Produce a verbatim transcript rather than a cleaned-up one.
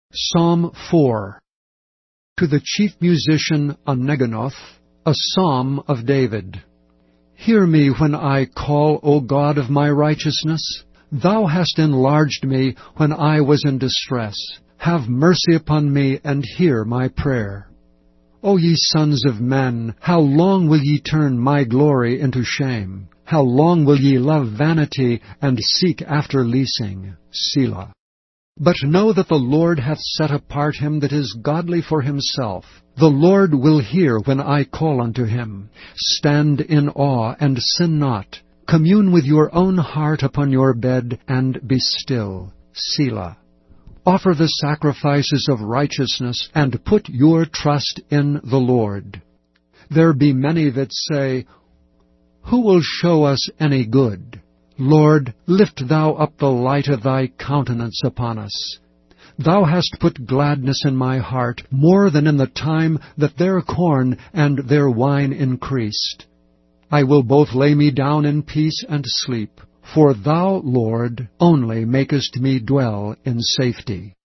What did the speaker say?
Psalm four. To the chief musician Oneginoth, a psalm of David. Hear me when I call, O God of my righteousness. Thou hast enlarged me when I was in distress. Have mercy upon me, and hear my prayer. O ye sons of men, how long will ye turn my glory into shame? How long will ye love vanity, and seek after leasing? Selah. But know that the Lord hath set apart him that is godly for himself. The Lord will hear when I call unto him. Stand in awe, and sin not. Commune with your own heart upon your bed, and be still. Selah. Offer the sacrifices of righteousness, and put your trust in the Lord. There be many that say, Who will show us any good? Lord, lift thou up the light of thy countenance upon us. Thou hast put gladness in my heart, more than in the time that their corn and their wine increased. I will both lay me down in peace and sleep, for thou, Lord, only makest me dwell in safety.